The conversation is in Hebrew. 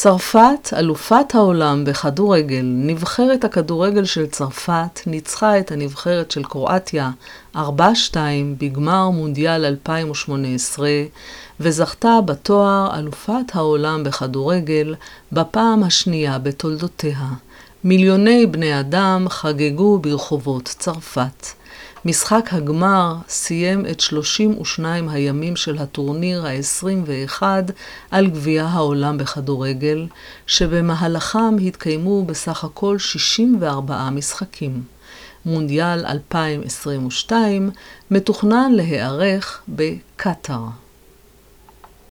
צרפת, אלופת העולם בכדורגל. נבחרת הכדורגל של צרפת ניצחה את הנבחרת של קרואטיה 4-2 בגמר מונדיאל 2018 וזכתה בתואר אלופת העולם בכדורגל בפעם השנייה בתולדותיה. מיליוני בני אדם חגגו ברחובות צרפת. משחק הגמר סיים את 32 הימים של הטורניר ה-21 על גביע העולם בכדורגל, שבמהלכם התקיימו בסך הכל 64 משחקים. מונדיאל 2022 מתוכנן להיערך בקטר.